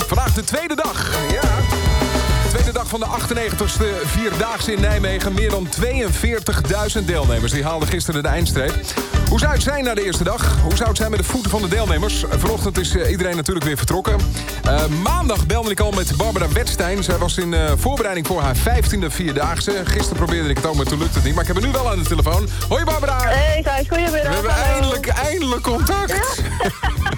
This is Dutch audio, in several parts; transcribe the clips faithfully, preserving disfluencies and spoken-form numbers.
Vandaag de tweede dag. Ja. De tweede dag van de achtennegentigste Vierdaagse in Nijmegen. Meer dan tweeënveertigduizend deelnemers. Die haalden gisteren de eindstreep. Hoe zou het zijn na de eerste dag? Hoe zou het zijn met de voeten van de deelnemers? Vanochtend is uh, iedereen natuurlijk weer vertrokken. Uh, maandag belde ik al met Barbara Wetstein. Zij was in uh, voorbereiding voor haar vijftiende Vierdaagse. Gisteren probeerde ik het ook, maar toen lukte het niet. Maar ik heb haar nu wel aan de telefoon. Hoi Barbara! Hey Thijs, goedemiddag. We hebben eindelijk, eindelijk contact. Ja.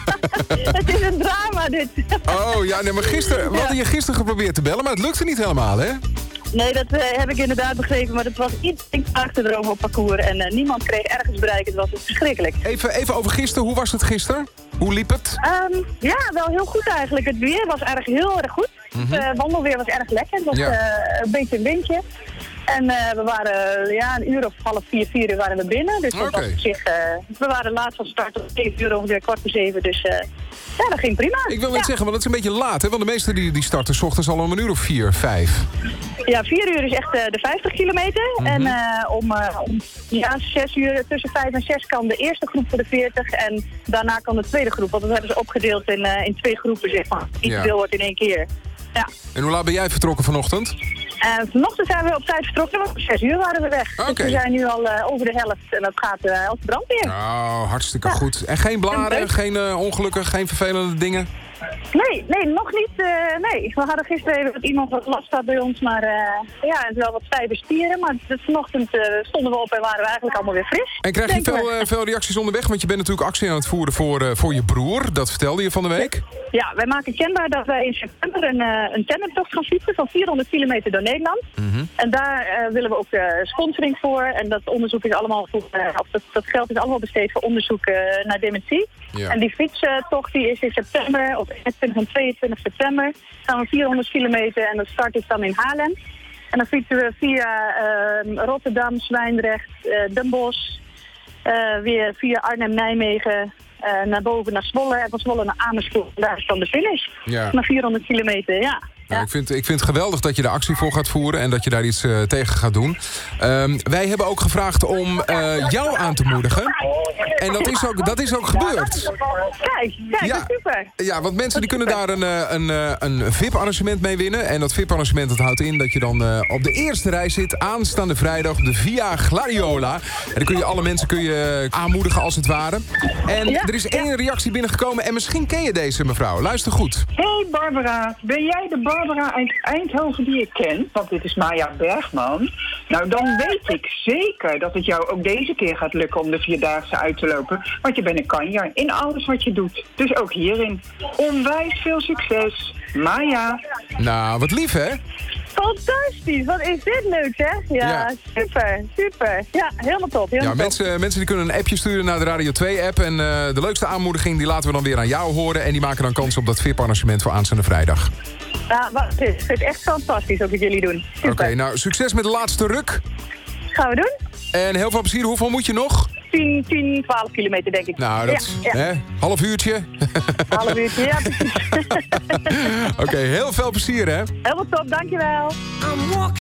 Het is een drama dit. Oh ja, nee, maar gisteren, we hadden je gisteren geprobeerd te bellen, maar het lukte niet helemaal, hè? Nee, dat uh, heb ik inderdaad begrepen, maar het was iets achterover op parcours en uh, niemand kreeg ergens bereik. Het was verschrikkelijk. Even, even over gisteren, hoe was het gisteren? Hoe liep het? Um, ja, wel heel goed eigenlijk. Het weer was erg heel erg goed. Mm-hmm. Het uh, wandelweer was erg lekker. Het was Ja. uh, een beetje een windje. En uh, we waren, ja, een uur of half vier, vier uur waren we binnen. Dus dat Oké. was op zich, uh, we waren laat van start op zeven uur, ongeveer kwart voor zeven. Dus uh, ja, dat ging prima. Ik wil net ja. zeggen, want het is een beetje laat, hè? Want de meesten die, die starten 's ochtends al om een uur of vier, vijf. Ja, vier uur is echt uh, de vijftig kilometer. Mm-hmm. En uh, om, uh, om ja, zes uur, tussen vijf en zes kan de eerste groep voor de veertig. En daarna kan de tweede groep. Want dat hebben ze opgedeeld in, uh, in twee groepen, zeg maar. Niet Ja. veel wordt in één keer. Ja. En hoe laat ben jij vertrokken vanochtend? En vanochtend zijn we op tijd vertrokken, want om zes uur waren we weg. Oké. Dus we zijn nu al uh, over de helft en dat gaat uh, als de brandweer. Oh, hartstikke Ja. goed. En geen blaren, Leuk. geen uh, ongelukken, geen vervelende dingen? Nee, nee, nog niet. Uh, nee, we hadden gisteren even dat iemand wat last had bij ons, maar uh, ja, en wel wat stijve spieren. Maar dus vanochtend uh, stonden we op en waren we eigenlijk allemaal weer fris. En krijg je Denken veel, we. uh, veel reacties onderweg? Want je bent natuurlijk actie aan het voeren voor, uh, voor je broer. Dat vertelde je van de week. Ja, wij maken kenbaar dat wij in september een, uh, een tandemtocht gaan fietsen van vierhonderd kilometer door Nederland. Mm-hmm. En daar uh, willen we ook uh, sponsoring voor. En dat onderzoek is allemaal voor, uh, of dat, dat geld is allemaal besteed voor onderzoek uh, naar dementie. Ja. En die fietstocht die is in september, op eenentwintig en tweeëntwintig september, gaan we vierhonderd kilometer en de start is dan in Haarlem. En dan fietsen we via uh, Rotterdam, Zwijndrecht, uh, Den Bosch, uh, weer via Arnhem, Nijmegen, uh, naar boven naar Zwolle en van Zwolle naar Amersfoort. En daar is dan de finish. Ja. Na vierhonderd kilometer, ja. Nou, Ja. ik, vind, ik vind het geweldig dat je de actie voor gaat voeren en dat je daar iets uh, tegen gaat doen. Um, wij hebben ook gevraagd om uh, jou aan te moedigen. En dat is ook, dat is ook gebeurd. Kijk, kijk, Ja. dat is super. Ja, want mensen die kunnen daar een, uh, een, uh, een V I P-arrangement mee winnen. En dat V I P-arrangement dat houdt in dat je dan uh, op de eerste rij zit aanstaande vrijdag op de Via Gladiola. En dan kun je alle mensen kun je aanmoedigen als het ware. En Ja, er is ja. één reactie binnengekomen en misschien ken je deze mevrouw. Luister goed. Hey Barbara, ben jij de Barbara uit Eindhoven die ik ken? Want dit is Maya Bergman. Nou, dan weet ik zeker dat het jou ook deze keer gaat lukken om de Vierdaagse uit te lopen. Want je bent een kanjer in alles wat je doet. Dus ook hierin. Onwijs veel succes. Maya. Nou, wat lief hè? Fantastisch, wat is dit leuk zeg. Ja, Ja. super, super. Ja, helemaal top. Helemaal Ja, top. mensen, mensen die kunnen een appje sturen naar de Radio twee app. En uh, de leukste aanmoediging die laten we dan weer aan jou horen. En die maken dan kans op dat V I P-arrangement voor aanstaande vrijdag. Ja, wat het is. Het is echt fantastisch ook wat jullie doen. Oké, Super. nou succes met de laatste ruk. Gaan we doen? En heel veel plezier. Hoeveel moet je nog? tien, tien, twaalf kilometer denk ik. Nou, dat Ja, ja. hè, half uurtje. Half uurtje, ja precies. Oké, heel veel plezier hè. Helemaal top, dankjewel.